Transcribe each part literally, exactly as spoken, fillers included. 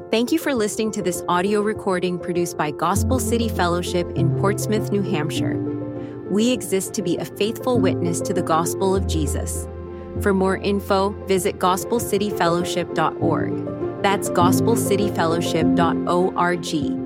Thank you for listening to this audio recording produced by Gospel City Fellowship in Portsmouth, New Hampshire. We exist to be a faithful witness to the gospel of Jesus. For more info, visit gospel city fellowship dot org. That's gospel city fellowship dot org.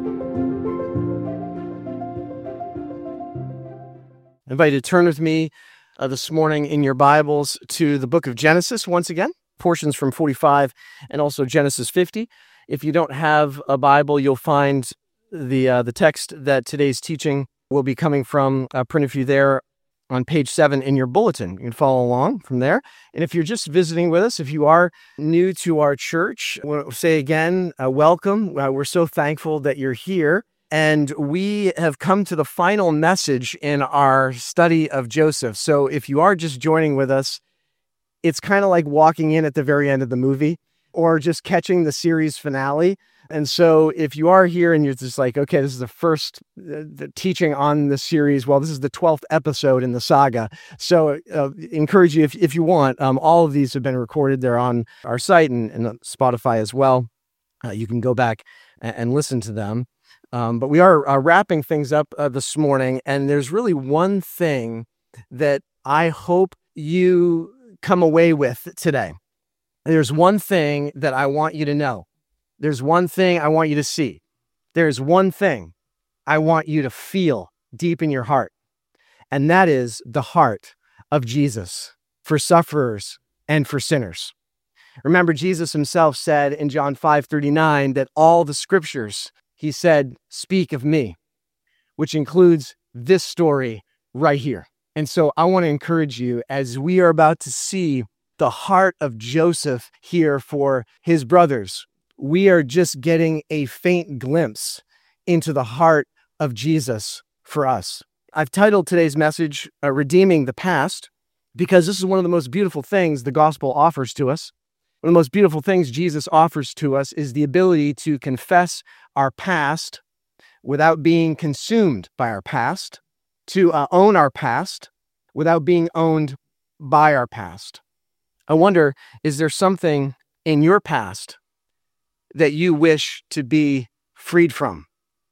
I invite you to turn with me uh, this morning in your Bibles to the book of Genesis once again, portions from forty-five and also Genesis fifty. If you don't have a Bible, you'll find the uh, the text that today's teaching will be coming from uh, printed for you there on page seven in your bulletin. You can follow along from there. And if you're just visiting with us, if you are new to our church, I want to say again, uh, welcome. Uh, we're so thankful that you're here. And we have come to the final message in our study of Joseph. So if you are just joining with us, it's kind of like walking in at the very end of the movie or just catching the series finale. And so if you are here and you're just like, okay, this is the first uh, the teaching on the series, well, this is the twelfth episode in the saga. So uh, encourage you, if, if you want, um, all of these have been recorded. They're on our site and, and on Spotify as well. Uh, you can go back and, and listen to them. Um, but we are uh, wrapping things up uh, this morning, and there's really one thing that I hope you come away with today. There's one thing that I want you to know. There's one thing I want you to see. There's one thing I want you to feel deep in your heart, and that is the heart of Jesus for sufferers and for sinners. Remember, Jesus himself said in John five thirty-nine that all the scriptures, he said, speak of me, which includes this story right here. And so I want to encourage you, as we are about to see the heart of Joseph here for his brothers, we are just getting a faint glimpse into the heart of Jesus for us. I've titled today's message, uh, Redeeming the Past, because this is one of the most beautiful things the gospel offers to us. One of the most beautiful things Jesus offers to us is the ability to confess our past without being consumed by our past, to uh, own our past without being owned by our past. I wonder, is there something in your past that you wish to be freed from?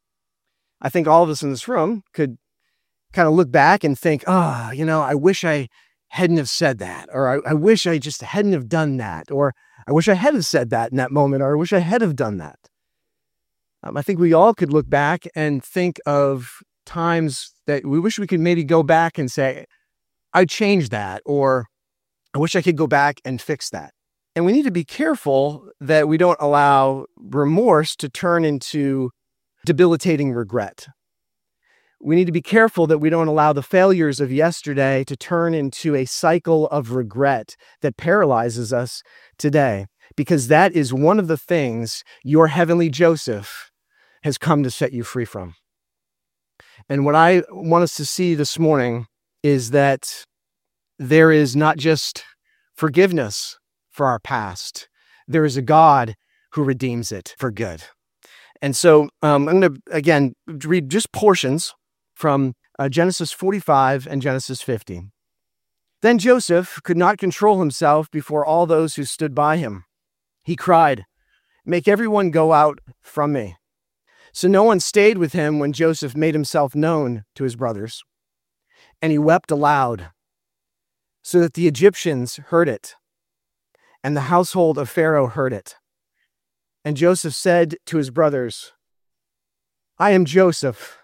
I think all of us in this room could kind of look back and think, oh, you know, I wish I hadn't have said that, or I, I wish I just hadn't have done that, or I wish I had have said that in that moment, or I wish I had have done that. Um, I think we all could look back and think of times that we wish we could maybe go back and say, I changed that, or I wish I could go back and fix that. And we need to be careful that we don't allow remorse to turn into debilitating regret. We need to be careful that we don't allow the failures of yesterday to turn into a cycle of regret that paralyzes us today, because that is one of the things your heavenly Joseph has come to set you free from. And what I want us to see this morning is that there is not just forgiveness for our past. There is a God who redeems it for good. And so um, I'm going to, again, read just portions from uh, Genesis forty-five and Genesis fifty. Then Joseph could not control himself before all those who stood by him. He cried, "Make everyone go out from me." So no one stayed with him when Joseph made himself known to his brothers. And he wept aloud, so that the Egyptians heard it, and the household of Pharaoh heard it. And Joseph said to his brothers, "I am Joseph.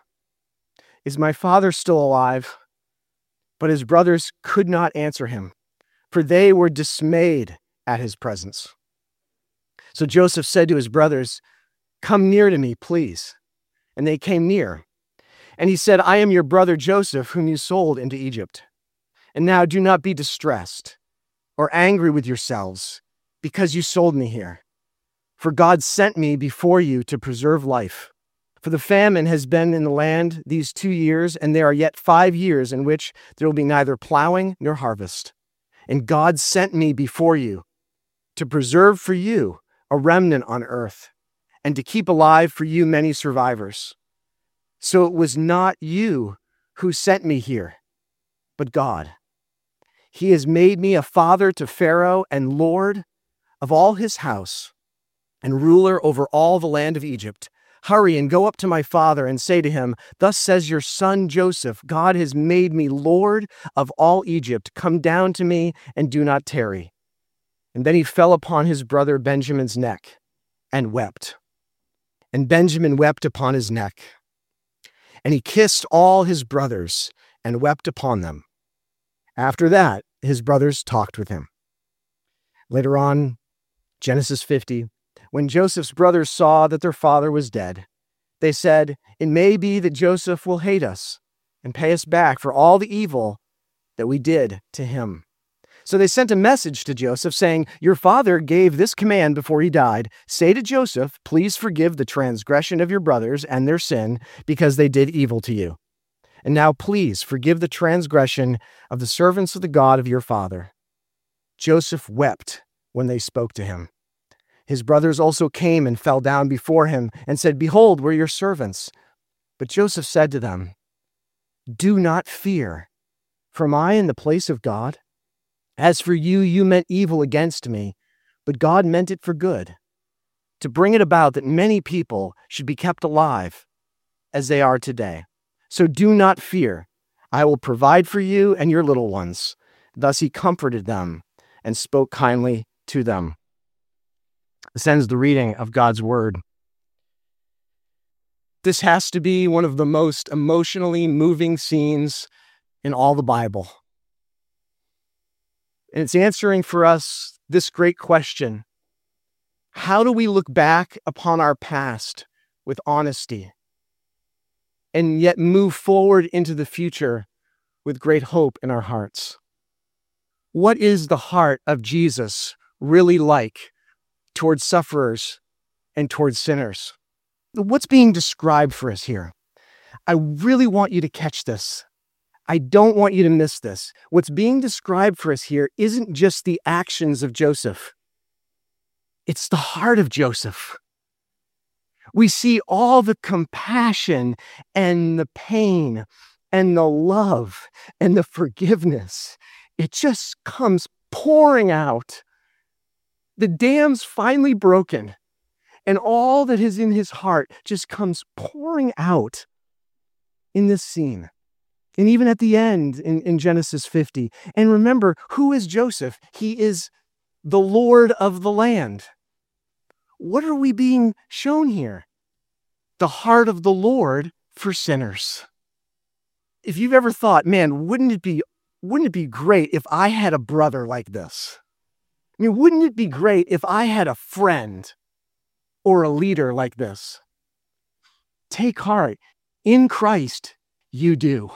Is my father still alive?" But his brothers could not answer him, for they were dismayed at his presence. So Joseph said to his brothers, "Come near to me, please." And they came near. And he said, "I am your brother Joseph, whom you sold into Egypt. And now do not be distressed or angry with yourselves because you sold me here. For God sent me before you to preserve life. For the famine has been in the land these two years, and there are yet five years in which there will be neither plowing nor harvest. And God sent me before you to preserve for you a remnant on earth, and to keep alive for you many survivors. So it was not you who sent me here, but God. He has made me a father to Pharaoh and Lord of all his house, and ruler over all the land of Egypt. Hurry and go up to my father and say to him, thus says your son Joseph, God has made me Lord of all Egypt. Come down to me and do not tarry. And then he fell upon his brother Benjamin's neck and wept. And Benjamin wept upon his neck. And he kissed all his brothers and wept upon them. After that, his brothers talked with him. Later on, Genesis fifty, when Joseph's brothers saw that their father was dead, they said, it may be that Joseph will hate us and pay us back for all the evil that we did to him. So they sent a message to Joseph saying, your father gave this command before he died. Say to Joseph, please forgive the transgression of your brothers and their sin because they did evil to you. And now please forgive the transgression of the servants of the God of your father. Joseph wept when they spoke to him. His brothers also came and fell down before him and said, behold, we're your servants. But Joseph said to them, do not fear, for am I in the place of God? As for you, you meant evil against me, but God meant it for good, to bring it about that many people should be kept alive as they are today. So do not fear. I will provide for you and your little ones. Thus he comforted them and spoke kindly to them. This ends the reading of God's word. This has to be one of the most emotionally moving scenes in all the Bible. And it's answering for us this great question. How do we look back upon our past with honesty and yet move forward into the future with great hope in our hearts? What is the heart of Jesus really like towards sufferers and towards sinners? What's being described for us here? I really want you to catch this. I don't want you to miss this. What's being described for us here isn't just the actions of Joseph. It's the heart of Joseph. We see all the compassion and the pain and the love and the forgiveness. It just comes pouring out. The dam's finally broken, and all that is in his heart just comes pouring out in this scene. And even at the end in, in Genesis fifty. And remember, who is Joseph? He is the Lord of the land. What are we being shown here? The heart of the Lord for sinners. If you've ever thought, man, wouldn't it be, wouldn't it be great if I had a brother like this? I mean, wouldn't it be great if I had a friend or a leader like this? Take heart. In Christ, you do.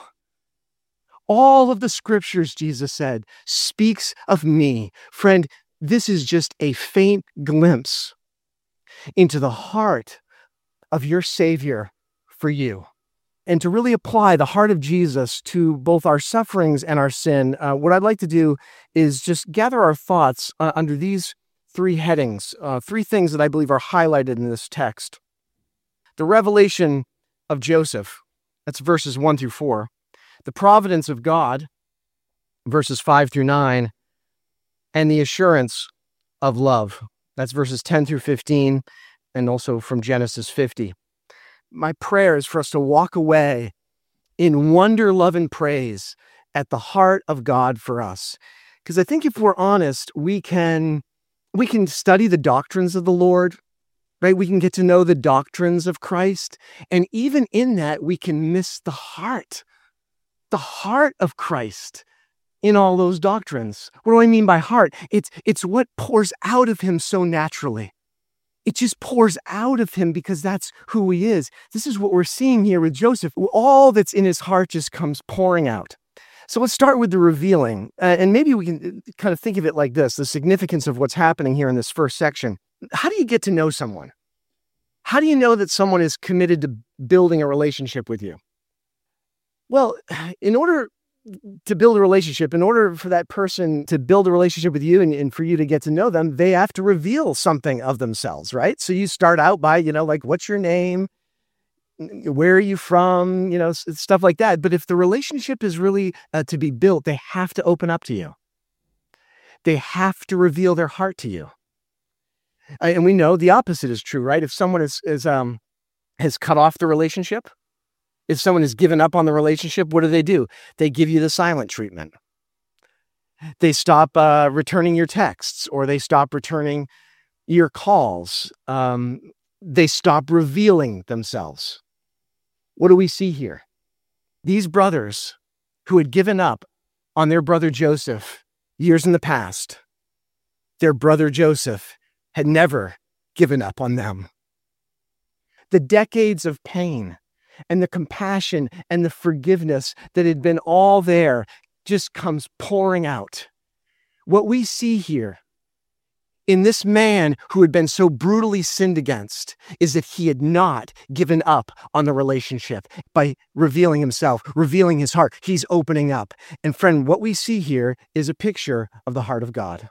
All of the scriptures, Jesus said, speaks of me. Friend, this is just a faint glimpse into the heart of your Savior for you. And to really apply the heart of Jesus to both our sufferings and our sin, uh, what I'd like to do is just gather our thoughts uh, under these three headings, uh, three things that I believe are highlighted in this text. The revelation of Joseph, that's verses one through four. The providence of God, verses five through nine, and the assurance of love. That's verses ten through fifteen, and also from Genesis fifty. My prayer is for us to walk away in wonder, love, and praise at the heart of God for us. Because I think if we're honest, we can, we can study the doctrines of the Lord, right? We can get to know the doctrines of Christ. And even in that, we can miss the heart the heart of Christ in all those doctrines. What do I mean by heart? It's, it's what pours out of him so naturally. It just pours out of him because that's who he is. This is what we're seeing here with Joseph. All that's in his heart just comes pouring out. So let's start with the revealing. Uh, and maybe we can kind of think of it like this, the significance of what's happening here in this first section. How do you get to know someone? How do you know that someone is committed to building a relationship with you? Well, in order to build a relationship, in order for that person to build a relationship with you and, and for you to get to know them, they have to reveal something of themselves, right? So you start out by, you know, like, what's your name? Where are you from? You know, stuff like that. But if the relationship is really uh, to be built, they have to open up to you. They have to reveal their heart to you. Uh, And we know the opposite is true, right? If someone is, is um, has cut off the relationship, if someone has given up on the relationship, what do they do? They give you the silent treatment. They stop uh, returning your texts, or they stop returning your calls. Um, they stop revealing themselves. What do we see here? These brothers who had given up on their brother Joseph years in the past, their brother Joseph had never given up on them. The decades of pain and the compassion and the forgiveness that had been all there just comes pouring out. What we see here in this man who had been so brutally sinned against is that he had not given up on the relationship by revealing himself, revealing his heart. He's opening up. And friend, what we see here is a picture of the heart of God.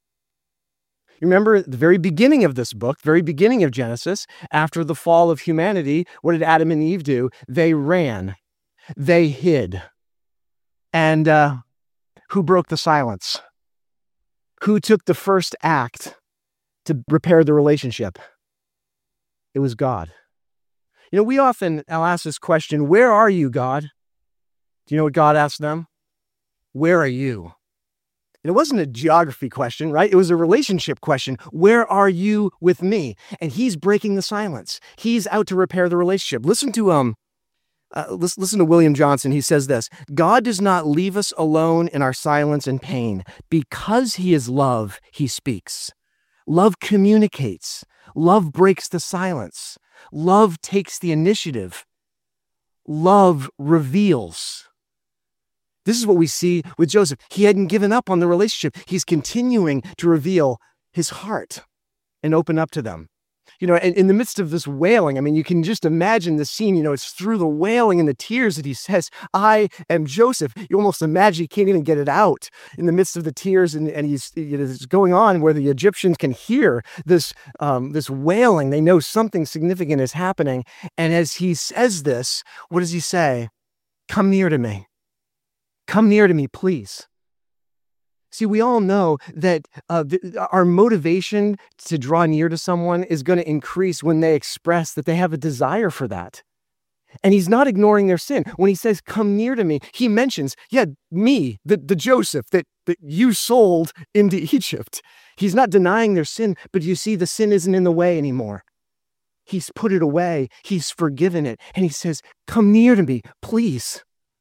You remember at the very beginning of this book, very beginning of Genesis, after the fall of humanity, what did Adam and Eve do? They ran. They hid. And uh, who broke the silence? Who took the first act to repair the relationship? It was God. You know, we often, I'll ask this question, where are you, God? Do you know what God asked them? Where are you? And it wasn't a geography question, right? It was a relationship question. Where are you with me? And he's breaking the silence. He's out to repair the relationship. Listen to um, uh, listen, listen to William Johnson. He says this: God does not leave us alone in our silence and pain. Because he is love, he speaks. Love communicates. Love breaks the silence. Love takes the initiative. Love reveals. This is what we see with Joseph. He hadn't given up on the relationship. He's continuing to reveal his heart and open up to them. You know, and in the midst of this wailing, I mean, you can just imagine the scene. You know, it's through the wailing and the tears that he says, I am Joseph. You almost imagine he can't even get it out in the midst of the tears. And, and he's, you know, it's going on where the Egyptians can hear this, um, this wailing. They know something significant is happening. And as he says this, what does he say? Come near to me. Come near to me, please. See, we all know that uh, th- our motivation to draw near to someone is going to increase when they express that they have a desire for that. And he's not ignoring their sin. When he says, come near to me, he mentions, yeah, me, the, the Joseph that, that you sold into Egypt. He's not denying their sin, but you see, the sin isn't in the way anymore. He's put it away. He's forgiven it. And he says, come near to me, please.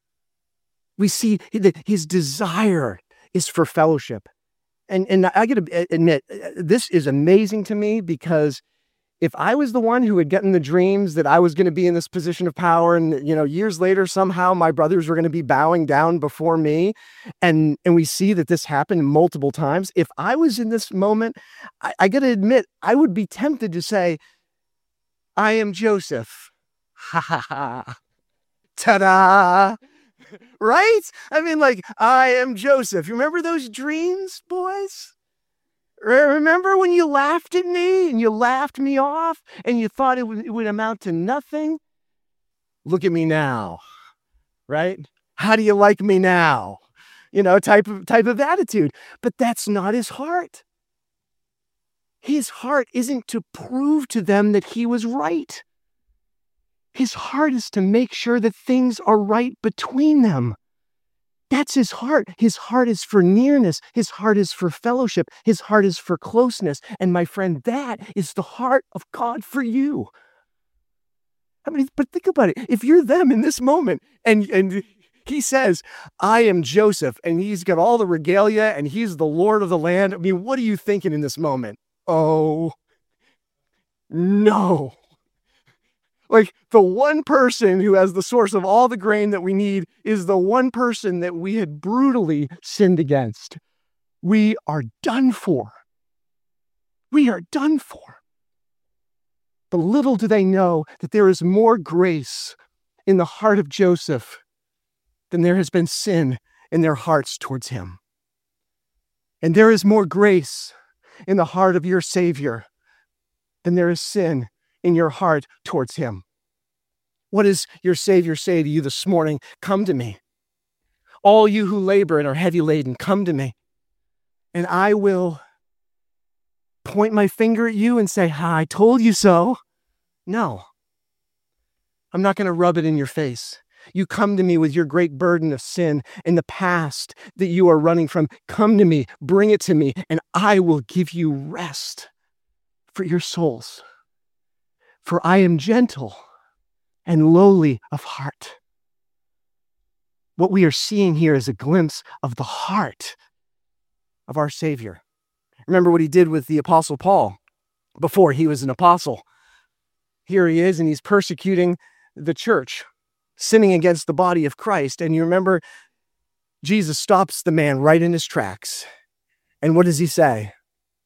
We see that his desire is for fellowship. And, and I got to admit, this is amazing to me, because if I was the one who had gotten the dreams that I was going to be in this position of power, and, you know, years later, somehow my brothers were going to be bowing down before me, and, and we see that this happened multiple times. If I was in this moment, I, I got to admit, I would be tempted to say, I am Joseph. Ha ha ha. Ta-da. Right? I mean, like, I am Joseph. You remember those dreams, boys? Remember when you laughed at me and you laughed me off and you thought it would, it would amount to nothing? Look at me now, right? How do you like me now? You know, type of, type of attitude. But that's not his heart. His heart isn't to prove to them that he was right. His heart is to make sure that things are right between them. That's his heart. His heart is for nearness. His heart is for fellowship. His heart is for closeness. And my friend, that is the heart of God for you. I mean, but think about it. If you're them in this moment, and, and he says, I am Joseph, and he's got all the regalia, and he's the Lord of the land. I mean, what are you thinking in this moment? Oh, no. Like, the one person who has the source of all the grain that we need is the one person that we had brutally sinned against. We are done for. We are done for. But little do they know that there is more grace in the heart of Joseph than there has been sin in their hearts towards him. And there is more grace in the heart of your Savior than there is sin in your heart towards him. What does your Savior say to you this morning? Come to me. All you who labor and are heavy laden, come to me, and I will point my finger at you and say, ha, I told you so. No. I'm not going to rub it in your face. You come to me with your great burden of sin in the past that you are running from. Come to me, bring it to me, and I will give you rest for your souls. For I am gentle and lowly of heart. What we are seeing here is a glimpse of the heart of our Savior. Remember what he did with the Apostle Paul before he was an apostle. Here he is, and he's persecuting the church, sinning against the body of Christ. And you remember, Jesus stops the man right in his tracks. And what does he say?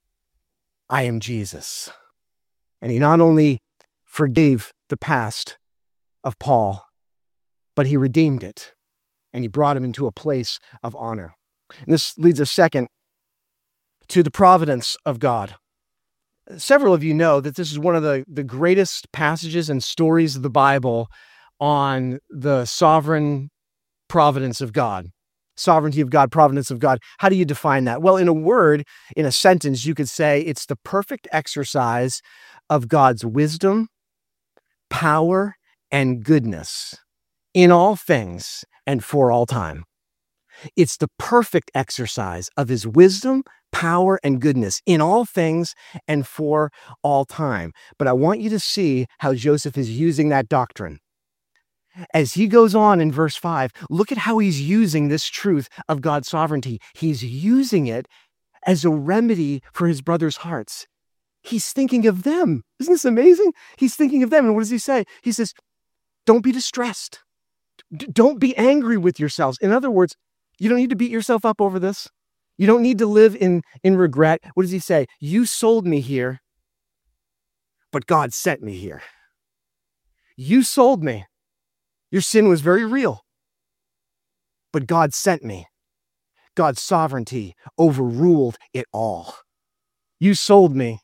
I am Jesus. And he not only forgave the past of Paul, but he redeemed it. And he brought him into a place of honor. And this leads us second to the providence of God. Several of you know that this is one of the, the greatest passages and stories of the Bible on the sovereign providence of God. Sovereignty of God, providence of God. How do you define that? Well, in a word, in a sentence, you could say it's the perfect exercise of God's wisdom, power, and goodness in all things and for all time. It's the perfect exercise of his wisdom, power, and goodness in all things and for all time. But I want you to see how Joseph is using that doctrine. As he goes on in verse five, look at how he's using this truth of God's sovereignty. He's using it as a remedy for his brothers' hearts. He's thinking of them. Isn't this amazing? He's thinking of them. And what does he say? He says, don't be distressed. D- don't be angry with yourselves. In other words, you don't need to beat yourself up over this. You don't need to live in, in regret. What does he say? You sold me here, but God sent me here. You sold me. Your sin was very real, but God sent me. God's sovereignty overruled it all. You sold me,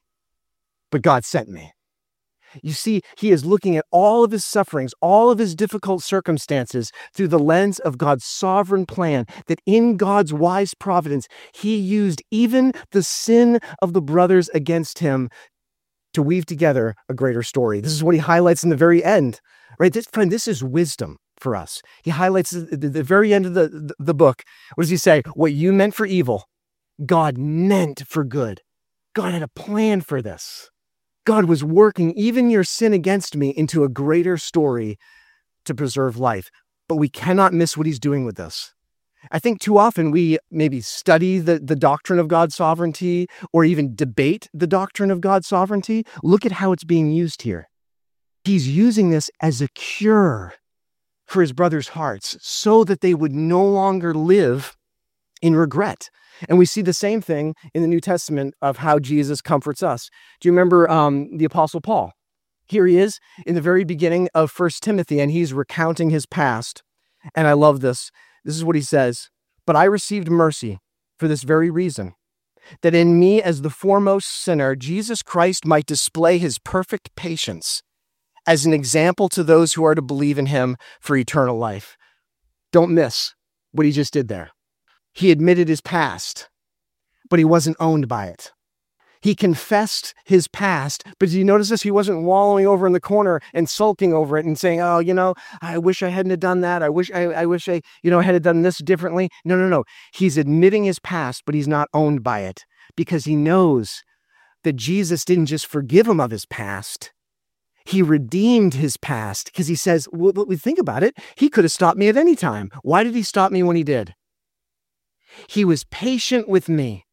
but God sent me. You see, he is looking at all of his sufferings, all of his difficult circumstances through the lens of God's sovereign plan, that in God's wise providence, he used even the sin of the brothers against him to weave together a greater story. This is what he highlights in the very end, right? This, friend, this is wisdom for us. He highlights at the, the very end of the, the, the book. What does he say? What you meant for evil, God meant for good. God had a plan for this. God was working even your sin against me into a greater story to preserve life. But we cannot miss what he's doing with this. I think too often we maybe study the, the doctrine of God's sovereignty or even debate the doctrine of God's sovereignty. Look at how it's being used here. He's using this as a cure for his brothers' hearts so that they would no longer live in regret. And we see the same thing in the New Testament of how Jesus comforts us. Do you remember um, the Apostle Paul? Here he is in the very beginning of First Timothy, and he's recounting his past. And I love this. This is what he says. But I received mercy for this very reason, that in me as the foremost sinner, Jesus Christ might display his perfect patience as an example to those who are to believe in him for eternal life. Don't miss what he just did there. He admitted his past, but he wasn't owned by it. He confessed his past, but did you notice this? He wasn't wallowing over in the corner and sulking over it and saying, oh, you know, I wish I hadn't have done that. I wish I, I wish I, you know, had done this differently. No, no, no. He's admitting his past, but he's not owned by it because he knows that Jesus didn't just forgive him of his past. He redeemed his past because he says, well, think about it. He could have stopped me at any time. Why did he stop me when he did? He was patient with me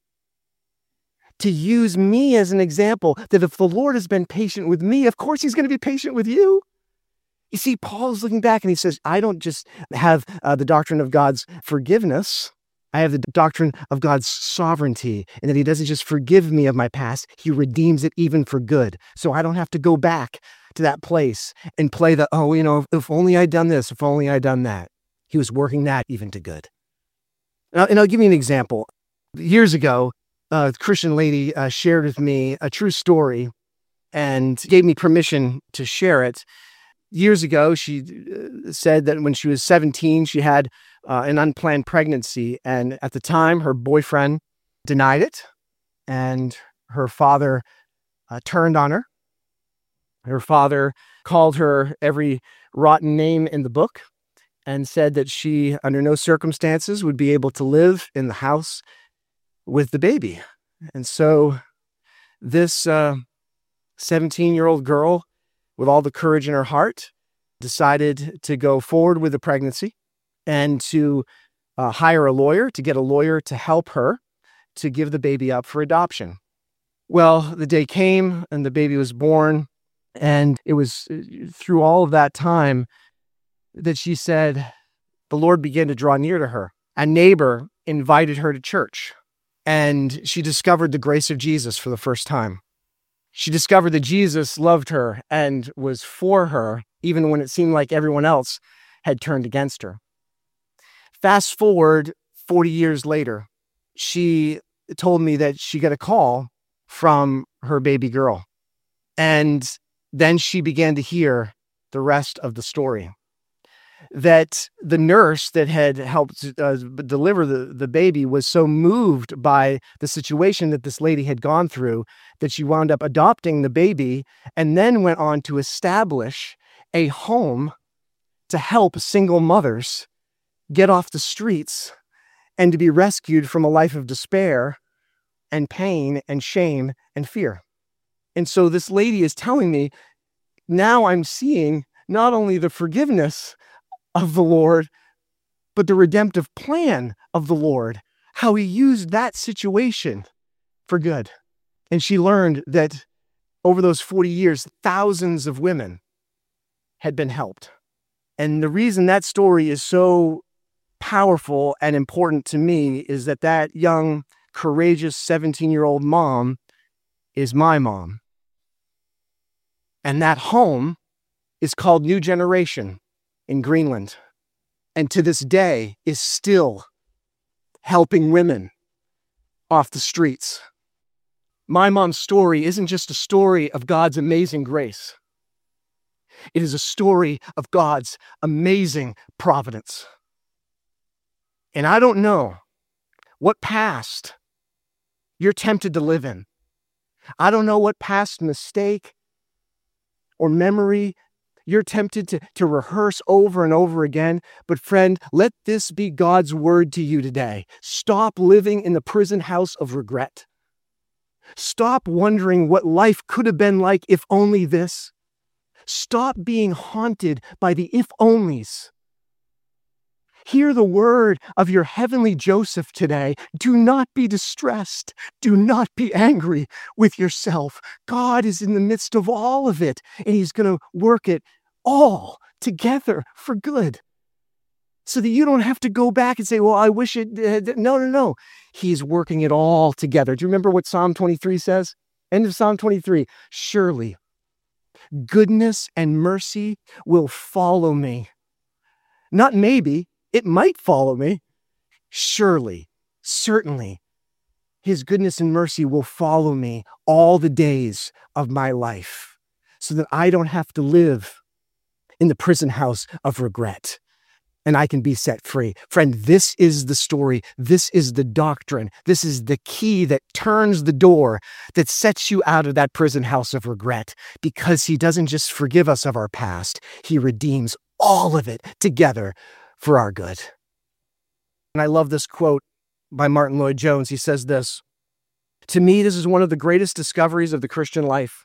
to use me as an example that if the Lord has been patient with me, of course he's going to be patient with you. You see, Paul's looking back and he says, I don't just have uh, the doctrine of God's forgiveness. I have the doctrine of God's sovereignty, and that he doesn't just forgive me of my past, he redeems it even for good. So I don't have to go back to that place and play the, oh, you know, if, if only I'd done this, if only I'd done that. He was working that even to good. And I'll, and I'll give you an example. Years ago, a Christian lady uh, shared with me a true story and gave me permission to share it. Years ago, she uh, said that when she was seventeen, she had uh, an unplanned pregnancy. And at the time, her boyfriend denied it. And her father uh, turned on her. Her father called her every rotten name in the book and said that she, under no circumstances, would be able to live in the house with the baby. And so this uh, seventeen-year-old girl, with all the courage in her heart, decided to go forward with the pregnancy and to uh, hire a lawyer, to get a lawyer to help her to give the baby up for adoption. Well, the day came and the baby was born, and it was through all of that time that she said the Lord began to draw near to her. A neighbor invited her to church, and she discovered the grace of Jesus for the first time. She discovered that Jesus loved her and was for her, even when it seemed like everyone else had turned against her. Fast forward forty years later, she told me that she got a call from her baby girl. And then she began to hear the rest of the story. That the nurse that had helped uh, deliver the, the baby was so moved by the situation that this lady had gone through that she wound up adopting the baby and then went on to establish a home to help single mothers get off the streets and to be rescued from a life of despair and pain and shame and fear. And so this lady is telling me, now I'm seeing not only the forgiveness of the Lord, but the redemptive plan of the Lord, how he used that situation for good. And she learned that over those forty years, thousands of women had been helped. And the reason that story is so powerful and important to me is that that young, courageous seventeen-year-old mom is my mom. And that home is called New Generation in Greenland, and to this day is still helping women off the streets. My mom's story isn't just a story of God's amazing grace. It is a story of God's amazing providence. And I don't know what past you're tempted to live in. I don't know what past mistake or memory you're tempted to, to rehearse over and over again. But friend, let this be God's word to you today. Stop living in the prison house of regret. Stop wondering what life could have been like if only this. Stop being haunted by the if-onlys. Hear the word of your heavenly Joseph today. Do not be distressed. Do not be angry with yourself. God is in the midst of all of it, and he's going to work it all together for good. So that you don't have to go back and say, well, I wish it... Uh, no, no, no. He's working it all together. Do you remember what Psalm twenty-three says? End of Psalm twenty-three. Surely, goodness and mercy will follow me. Not maybe. It might follow me. Surely, certainly, his goodness and mercy will follow me all the days of my life so that I don't have to live in the prison house of regret and I can be set free. Friend, this is the story. This is the doctrine. This is the key that turns the door that sets you out of that prison house of regret, because he doesn't just forgive us of our past. He redeems all of it together for our good. And I love this quote by Martin Lloyd-Jones. He says this, "To me, this is one of the greatest discoveries of the Christian life.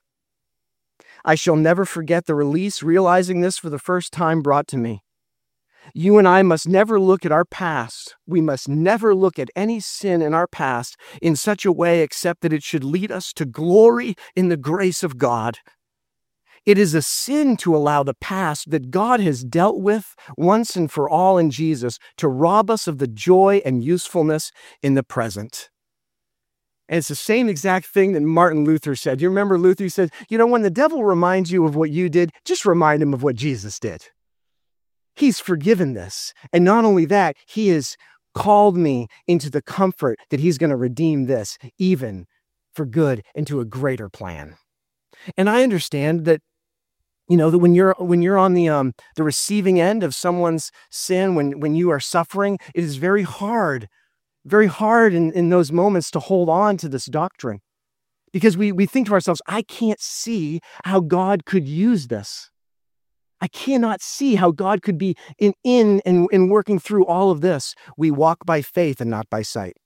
I shall never forget the release realizing this for the first time brought to me. You and I must never look at our past. We must never look at any sin in our past in such a way except that it should lead us to glory in the grace of God. It is a sin to allow the past that God has dealt with once and for all in Jesus to rob us of the joy and usefulness in the present." And it's the same exact thing that Martin Luther said. You remember Luther? He said, you know, when the devil reminds you of what you did, just remind him of what Jesus did. He's forgiven this. And not only that, he has called me into the comfort that he's going to redeem this even for good into a greater plan. And I understand that, you know, that when you're when you're on the um the receiving end of someone's sin, when when you are suffering, it is very hard, very hard in, in those moments to hold on to this doctrine, Because we, we think to ourselves, I can't see how God could use this. I cannot see how God could be in, in and, and working through all of this. We walk by faith and not by sight.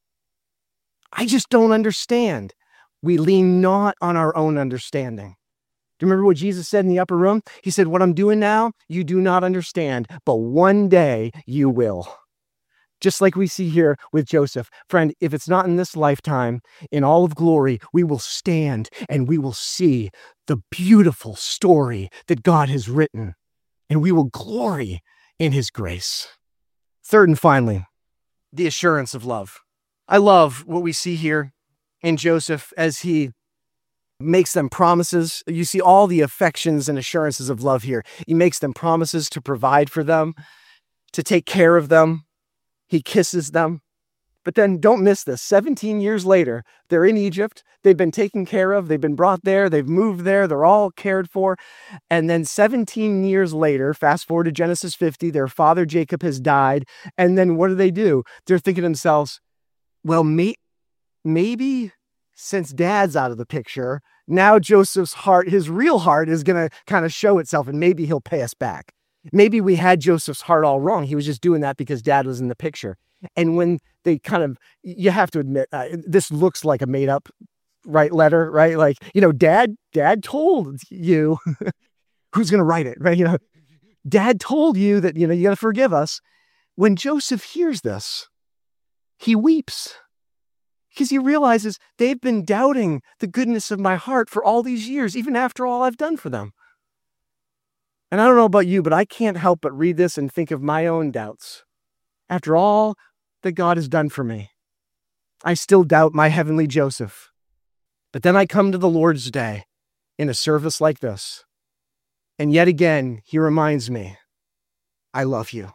I just don't understand. We lean not on our own understanding. Do you remember what Jesus said in the upper room? He said, what I'm doing now, you do not understand, but one day you will. Just like we see here with Joseph. Friend, if it's not in this lifetime, in all of glory, we will stand and we will see the beautiful story that God has written, and we will glory in his grace. Third and finally, the assurance of love. I love what we see here in Joseph as he makes them promises. You see all the affections and assurances of love here. He makes them promises to provide for them, to take care of them. He kisses them. But then don't miss this. seventeen years later, they're in Egypt. They've been taken care of. They've been brought there. They've moved there. They're all cared for. And then seventeen years later, fast forward to Genesis fifty, their father Jacob has died. And then what do they do? They're thinking to themselves, well, may- maybe since dad's out of the picture, now Joseph's heart, his real heart, is going to kind of show itself, and maybe he'll pay us back. Maybe we had Joseph's heart all wrong. He was just doing that because dad was in the picture. And when they kind of, you have to admit, uh, this looks like a made up, right, letter, right? Like, you know, dad, dad told you, who's going to write it, right? You know, dad told you that, you know, you got to forgive us. When Joseph hears this, he weeps because he realizes they've been doubting the goodness of my heart for all these years, even after all I've done for them. And I don't know about you, but I can't help but read this and think of my own doubts. After all that God has done for me, I still doubt my heavenly Joseph. But then I come to the Lord's day in a service like this, and yet again, he reminds me, I love you.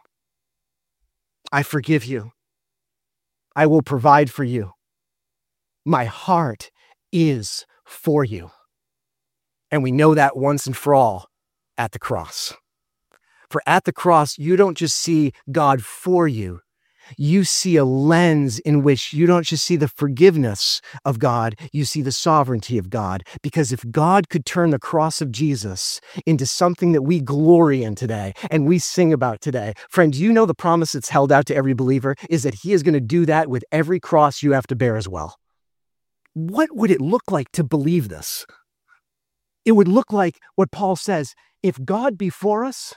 I forgive you. I will provide for you. My heart is for you. And we know that once and for all at the cross. For at the cross, you don't just see God for you. You see a lens in which you don't just see the forgiveness of God, you see the sovereignty of God. Because if God could turn the cross of Jesus into something that we glory in today and we sing about today, friend, you know the promise that's held out to every believer is that he is going to do that with every cross you have to bear as well. What would it look like to believe this? It would look like what Paul says, if God be for us,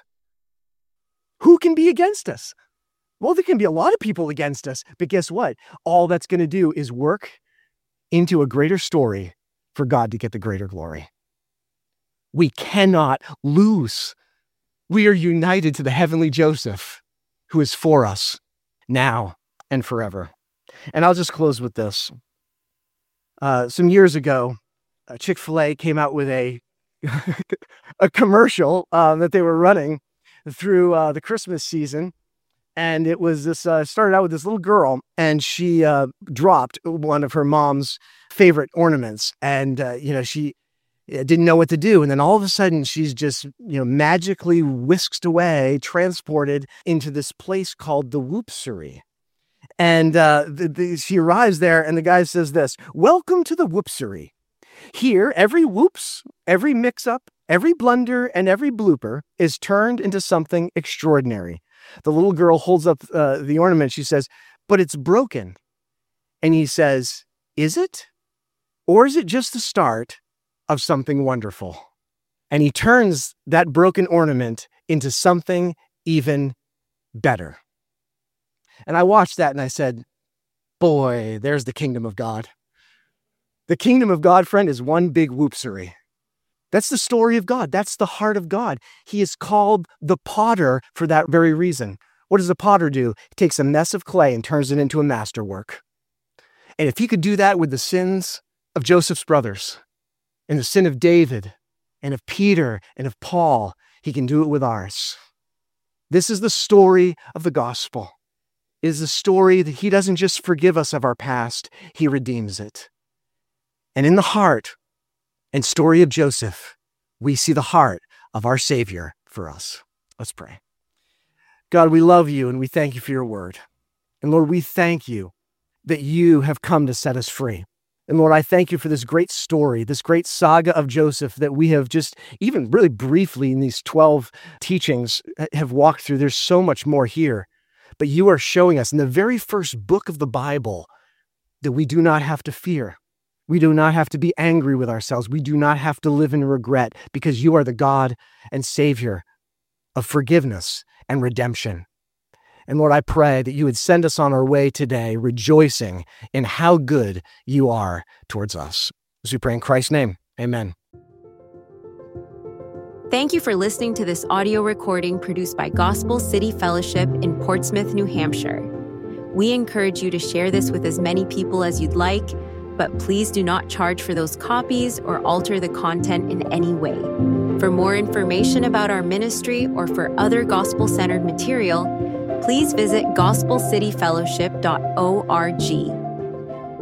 who can be against us? Well, there can be a lot of people against us, but guess what? All that's going to do is work into a greater story for God to get the greater glory. We cannot lose. We are united to the heavenly Joseph who is for us now and forever. And I'll just close with this. Uh, some years ago, uh, Chick-fil-A came out with a a commercial uh, that they were running through uh, the Christmas season. And it was this, uh, started out with this little girl, and she uh, dropped one of her mom's favorite ornaments. And, uh, you know, she didn't know what to do. And then all of a sudden, she's just, you know, magically whisked away, transported into this place called the Whoopsery. And uh, the, the, she arrives there, and the guy says this, "Welcome to the Whoopsery. Here, every whoops, every mix-up, every blunder, and every blooper is turned into something extraordinary." The little girl holds up uh, the ornament. She says, "But it's broken." And he says, "Is it? Or is it just the start of something wonderful?" And he turns that broken ornament into something even better. And I watched that and I said, boy, there's the kingdom of God. The kingdom of God, friend, is one big whoopsery. That's the story of God. That's the heart of God. He is called the potter for that very reason. What does a potter do? He takes a mess of clay and turns it into a masterwork. And if he could do that with the sins of Joseph's brothers and the sin of David and of Peter and of Paul, he can do it with ours. This is the story of the gospel. It is the story that he doesn't just forgive us of our past, he redeems it. And in the heart and story of Joseph, we see the heart of our Savior for us. Let's pray. God, we love you and we thank you for your word. And Lord, we thank you that you have come to set us free. And Lord, I thank you for this great story, this great saga of Joseph that we have just, even really briefly in these twelve teachings, have walked through. There's so much more here. But you are showing us in the very first book of the Bible that we do not have to fear. We do not have to be angry with ourselves. We do not have to live in regret, because you are the God and Savior of forgiveness and redemption. And Lord, I pray that you would send us on our way today rejoicing in how good you are towards us. As we pray in Christ's name, amen. Thank you for listening to this audio recording produced by Gospel City Fellowship in Portsmouth, New Hampshire. We encourage you to share this with as many people as you'd like, but please do not charge for those copies or alter the content in any way. For more information about our ministry or for other gospel-centered material, please visit gospel city fellowship dot org.